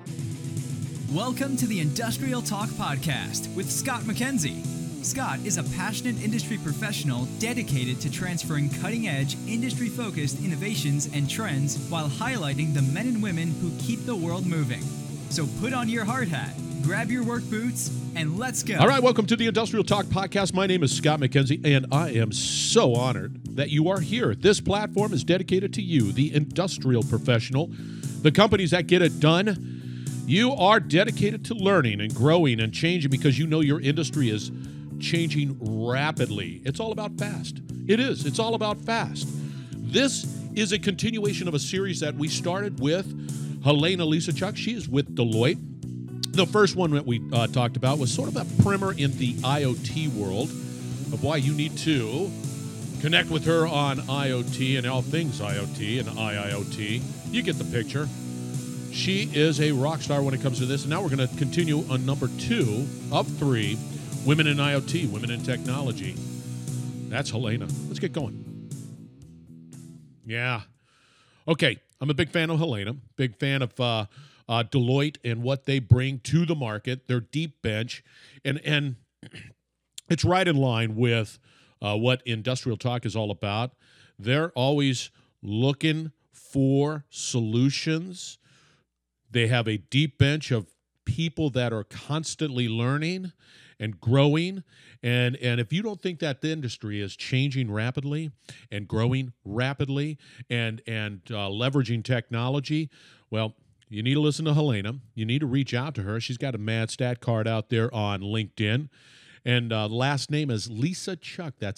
Welcome to the Industrial Talk Podcast with Scott McKenzie. Scott is a passionate industry professional dedicated to transferring cutting-edge, industry-focused innovations and trends while highlighting the men and women who keep the world moving. So put on your hard hat, grab your work boots, and let's go. All right, welcome to the Industrial Talk Podcast. My name is Scott McKenzie, and I am so honored that you are here. This platform is dedicated to you, the industrial professional, the companies that get it done. You are dedicated to learning and growing and changing because you know your industry is changing rapidly. It's all about fast. It is. It's all about fast. This is a continuation of a series that we started with Helena Lisachuk. She is with Deloitte. The first one that we talked about was sort of a primer in the IoT world of why you need to connect with her on IoT and all things IoT and IIoT. You get the picture. She is a rock star when it comes to this. And now we're going to continue on number 2 of 3, Women in IoT, Women in Technology. That's Helena. Let's get going. Yeah. Okay. I'm a big fan of Helena. Big fan of Deloitte and what they bring to the market, their deep bench. And it's right in line with what Industrial Talk is all about. They're always looking for solutions. They have a deep bench of people that are constantly learning and growing. And if you don't think that the industry is changing rapidly and growing rapidly and leveraging technology, well, you need to listen to Helena. You need to reach out to her. She's got a mad stat card out there on LinkedIn. And last name is Lisachuk. That's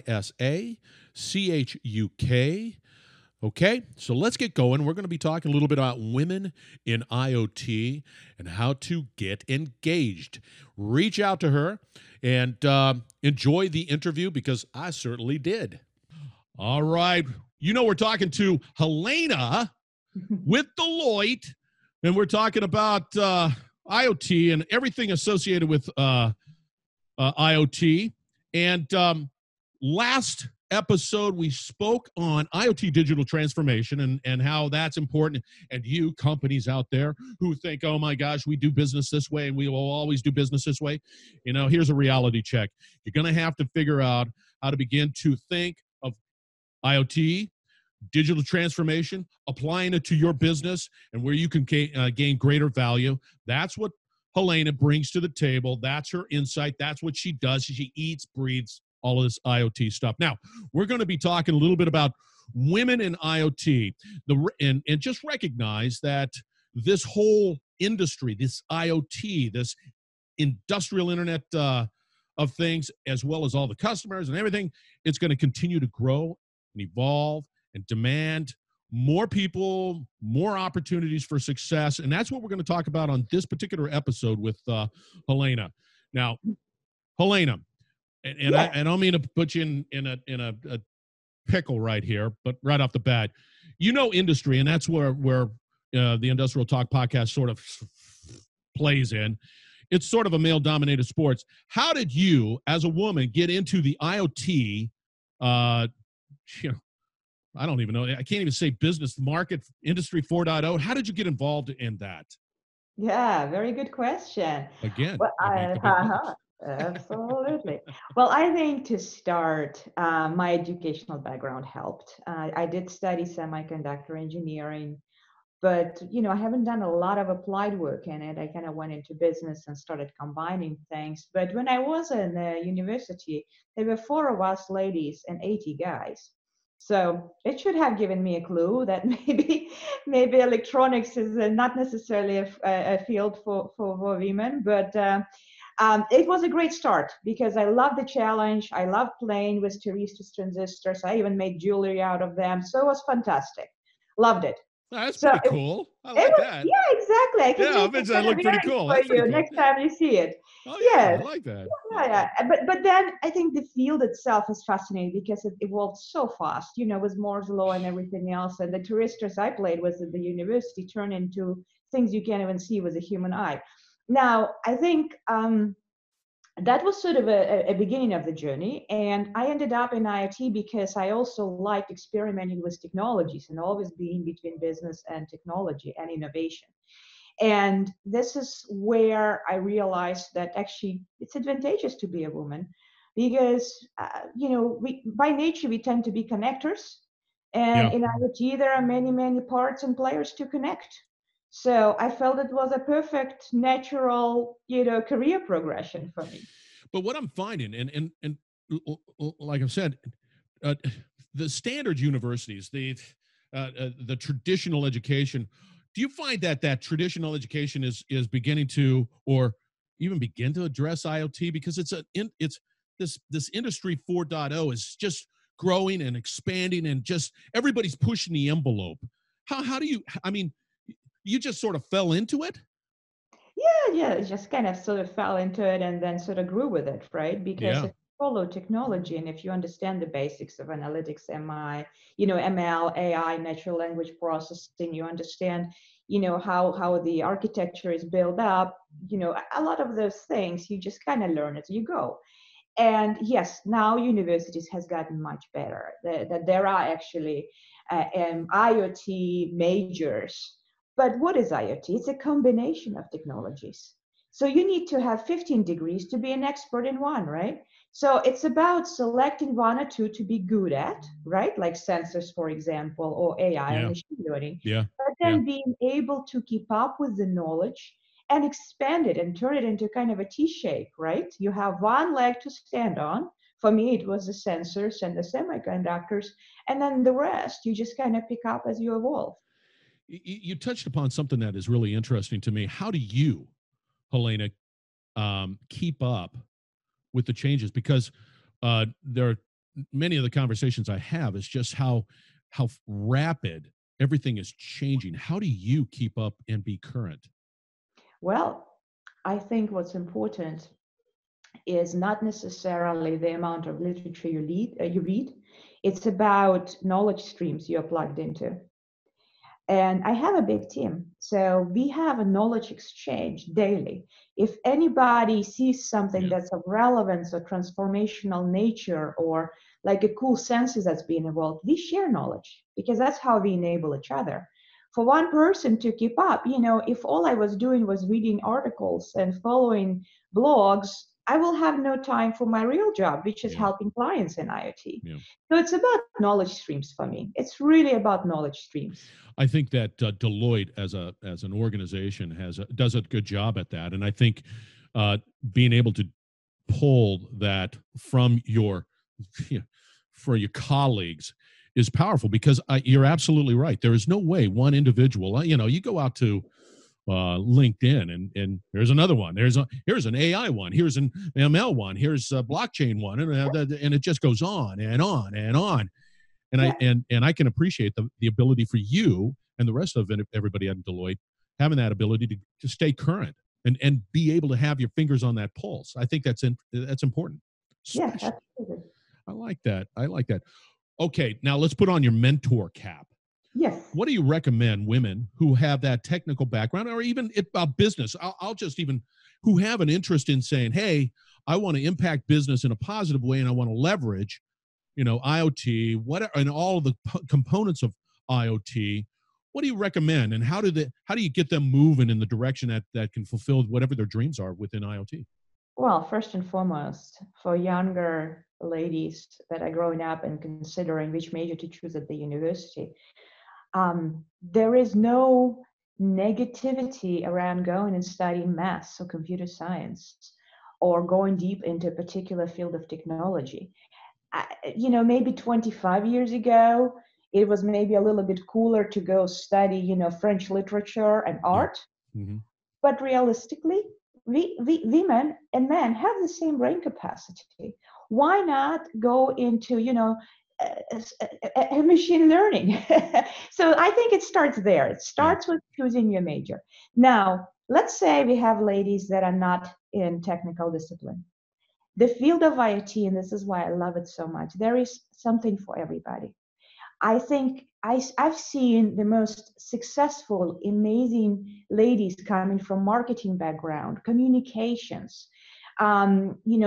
Lisachuk. Okay, so let's get going. We're going to be talking a little bit about women in IoT and how to get engaged. Reach out to her and enjoy the interview because I certainly did. All right. You know, we're talking to Helena with Deloitte, and we're talking about IoT and everything associated with IoT. And last episode, we spoke on IoT digital transformation and how that's important. And you companies out there who think, oh my gosh, we do business this way and we will always do business this way. You know, here's a reality check. You're going to have to figure out how to begin to think of IoT, digital transformation, applying it to your business and where you can gain greater value. That's what Helena brings to the table. That's her insight. That's what she does. She eats, breathes all of this IoT stuff. Now, we're going to be talking a little bit about women in IoT, and just recognize that this whole industry, this IoT, this industrial internet of things, as well as all the customers and everything, it's going to continue to grow and evolve and demand more people, more opportunities for success. And that's what we're going to talk about on this particular episode with Helena. Now, Helena, and yeah. I don't mean to put you in a pickle right here, but right off the bat, you know industry, and that's where the Industrial Talk Podcast sort of plays in. It's sort of a male-dominated sports. How did you, as a woman, get into the IoT? I don't even know. I can't even say business market industry 4.0. How did you get involved in that? Yeah, very good question. Again, well, absolutely. Well, I think to start, my educational background helped. I did study semiconductor engineering, but I haven't done a lot of applied work in it. I kind of went into business and started combining things. But when I was in the university, there were 4 of us ladies and 80 guys. So it should have given me a clue that maybe electronics is not necessarily a field for women, but it was a great start because I loved the challenge. I loved playing with thyristor transistors. I even made jewelry out of them. So it was fantastic. Loved it. That's pretty cool. I like that. Yeah, exactly. I can that looked pretty cool. That's pretty cool. Next time you see it. Oh, yeah. I like that. Yeah. But then I think the field itself is fascinating because it evolved so fast, with Moore's law and everything else. And the thyristors I played with at the university turned into things you can't even see with a human eye. Now, I think that was sort of a beginning of the journey. And I ended up in IoT because I also liked experimenting with technologies and always being between business and technology and innovation. And this is where I realized that actually it's advantageous to be a woman because, by nature, we tend to be connectors. And Yeah. in IoT, there are many, many parts and players to connect. So I felt it was a perfect, natural, career progression for me. But what I'm finding, and like I've said, uh, the standard universities, the traditional education, do you find that that traditional education is beginning to, or even begin to address IoT? Because it's this industry 4.0 is just growing and expanding, and just everybody's pushing the envelope. How do you? I mean, you just sort of fell into it. Yeah, it just kind of sort of fell into it and then sort of grew with it, right? Because Yeah. if you follow technology and if you understand the basics of analytics, MI, ML, AI, natural language processing, you understand, how the architecture is built up, a lot of those things, you just kind of learn as you go. And yes, now universities has gotten much better. That there are actually IoT majors. But what is IoT? It's a combination of technologies. So you need to have 15 degrees to be an expert in one, right? So it's about selecting one or two to be good at, right? Like sensors, for example, or AI or Yeah. machine learning. Yeah. But Yeah. then being able to keep up with the knowledge and expand it and turn it into kind of a T shape, right? You have one leg to stand on. For me, it was the sensors and the semiconductors, and then the rest you just kind of pick up as you evolve. You touched upon something that is really interesting to me. How do you, Helena, keep up with the changes? Because there are many of the conversations I have is just how rapid everything is changing. How do you keep up and be current? Well, I think what's important is not necessarily the amount of literature you read. It's about knowledge streams you're plugged into. And I have a big team. So we have a knowledge exchange daily. If anybody sees something Yeah. that's of relevance or transformational nature or like a cool senses that's being evolved, we share knowledge because that's how we enable each other. For one person to keep up, if all I was doing was reading articles and following blogs, I will have no time for my real job, which is Yeah. helping clients in IoT. Yeah. So it's about knowledge streams for me. It's really about knowledge streams. I think that Deloitte as an organization does a good job at that, and I think uh, being able to pull that from your for your colleagues is powerful, because you're absolutely right. There is no way one individual, you go out to LinkedIn, and there's another one. Here's an AI one. Here's an ML one. Here's a blockchain one, and it just goes on and on and on. And I Yeah. and I can appreciate the ability for you and the rest of everybody at Deloitte having that ability to stay current and be able to have your fingers on that pulse. I think that's important. Yeah, Especially, absolutely. I like that. I like that. Okay, now let's put on your mentor cap. Yes. What do you recommend women who have that technical background, or even business? I'll just even who have an interest in saying, "Hey, I want to impact business in a positive way, and I want to leverage, IoT, and all of the components of IoT." What do you recommend, and how do you get them moving in the direction that can fulfill whatever their dreams are within IoT? Well, first and foremost, for younger ladies that are growing up and considering which major to choose at the university, there is no negativity around going and studying maths or computer science or going deep into a particular field of technology. Maybe 25 years ago, it was maybe a little bit cooler to go study, French literature and Yeah. art. Mm-hmm. But realistically, women and men have the same brain capacity. Why not go into, machine learning? So I think it starts there. It Yeah. starts with choosing your major. Now, let's say we have ladies that are not in technical discipline. The field of IoT, and this is why I love it so much, there is something for everybody. I think I've seen the most successful, amazing ladies coming from marketing background, communications,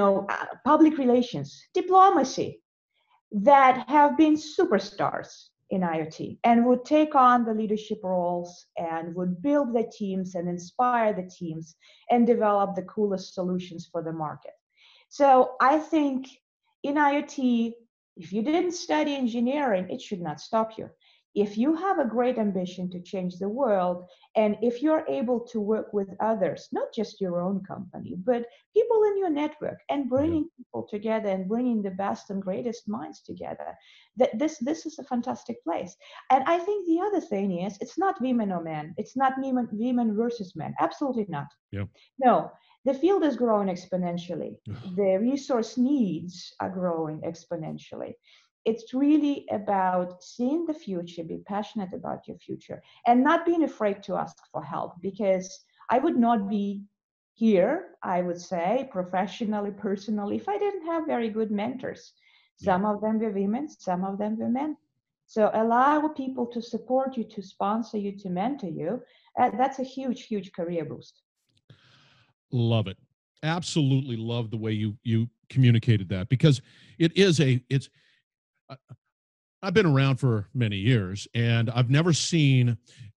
public relations, diplomacy, that have been superstars in IoT and would take on the leadership roles and would build the teams and inspire the teams and develop the coolest solutions for the market. So I think in IoT, if you didn't study engineering, it should not stop you. If you have a great ambition to change the world, and if you're able to work with others, not just your own company, but people in your network, and bringing people together and bringing the best and greatest minds together, that this is a fantastic place. And I think the other thing is, it's not women or men. It's not women versus men. Absolutely not. Yeah. No. The field is growing exponentially. The resource needs are growing exponentially. It's really about seeing the future, be passionate about your future, and not being afraid to ask for help, because I would not be here, I would say, professionally, personally, if I didn't have very good mentors. Some of them were women, some of them were men. So allow people to support you, to sponsor you, to mentor you. That's a huge, huge career boost. Love it. Absolutely love the way you communicated that, because I've been around for many years, and I've never seen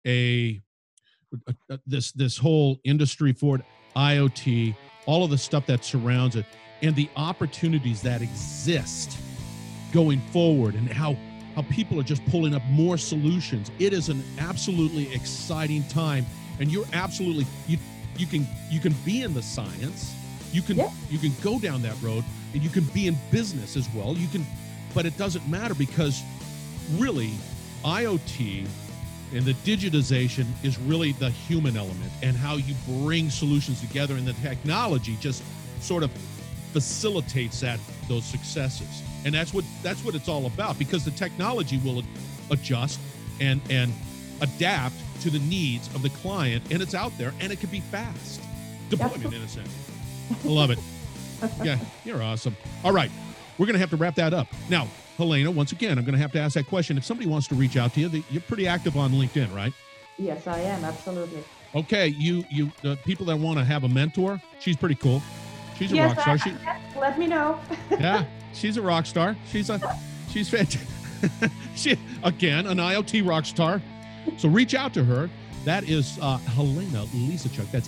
this whole industry for it, IoT, all of the stuff that surrounds it, and the opportunities that exist going forward, and how people are just pulling up more solutions. It is an absolutely exciting time, and you're absolutely you can be in the science, you can go down that road, and you can be in business as well. But it doesn't matter, because really IoT and the digitization is really the human element, and how you bring solutions together, and the technology just sort of facilitates those successes. And that's what it's all about, because the technology will adjust and adapt to the needs of the client, and it's out there, and it can be fast deployment in a sense. I love it. Yeah, you're awesome. All right. We're going to have to wrap that up. Now, Helena, once again, I'm going to have to ask that question. If somebody wants to reach out to you, you're pretty active on LinkedIn, right? Yes, I am. Absolutely. Okay. You people that want to have a mentor, she's pretty cool. She's a rock star. Let me know. Yeah, she's a rock star. She's fantastic. She, again, an IoT rock star. So reach out to her. That is Helena Lisachuk. That's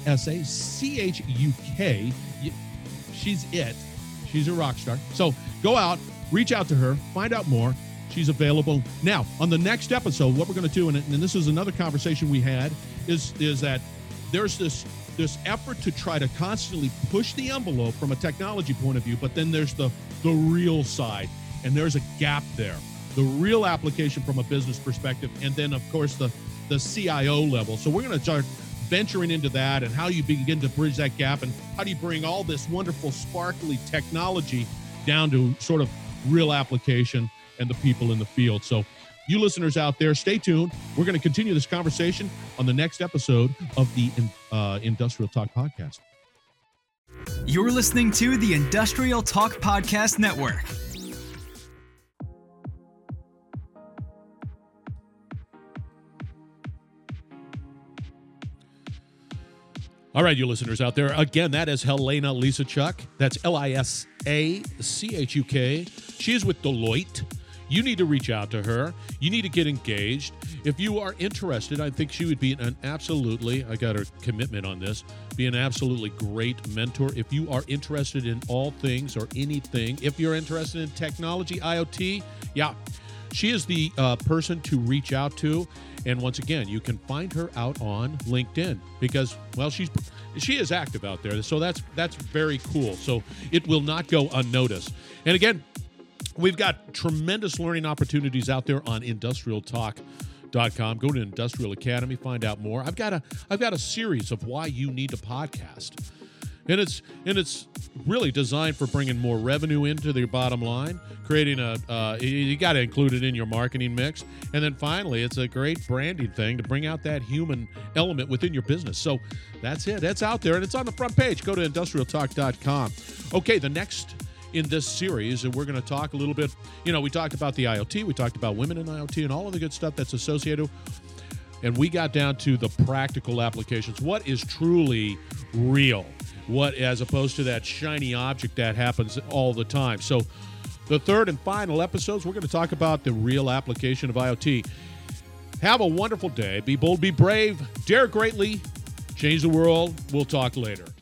Lisachuk. She's it. She's a rock star. So go out, reach out to her, find out more. She's available. Now, on the next episode, what we're going to do, and this is another conversation we had, is that there's this effort to try to constantly push the envelope from a technology point of view, but then there's the real side, and there's a gap there. The real application from a business perspective, and then, of course, the CIO level. So we're going to start venturing into that, and how you begin to bridge that gap, and how do you bring all this wonderful, sparkly technology down to sort of real application and the people in the field. So you listeners out there, stay tuned. We're going to continue this conversation on the next episode of the Industrial Talk Podcast. You're listening to the Industrial Talk Podcast Network. All right, you listeners out there. Again, that is Helena Lisachuk. That's Lisachuk. She is with Deloitte. You need to reach out to her. You need to get engaged. If you are interested, I think she would be an absolutely, I got her commitment on this, be an absolutely great mentor. If you are interested in all things or anything, if you're interested in technology, IoT, yeah, she is the person to reach out to. And once again, you can find her out on LinkedIn because, well, she is active out there. So that's very cool. So it will not go unnoticed. And again, we've got tremendous learning opportunities out there on industrialtalk.com. Go to Industrial Academy, find out more. I've got a series of why you need to podcast. And it's really designed for bringing more revenue into your bottom line, creating you got to include it in your marketing mix. And then finally, it's a great branding thing to bring out that human element within your business. So that's it. That's out there, and it's on the front page. Go to industrialtalk.com. Okay, the next in this series, and we're going to talk a little bit, we talked about the IoT, we talked about women in IoT and all of the good stuff that's associated. And we got down to the practical applications. What is truly real? What, as opposed to that shiny object that happens all the time. So the third and final episodes, we're going to talk about the real application of IoT. Have a wonderful day. Be bold, be brave, dare greatly, change the world. We'll talk later.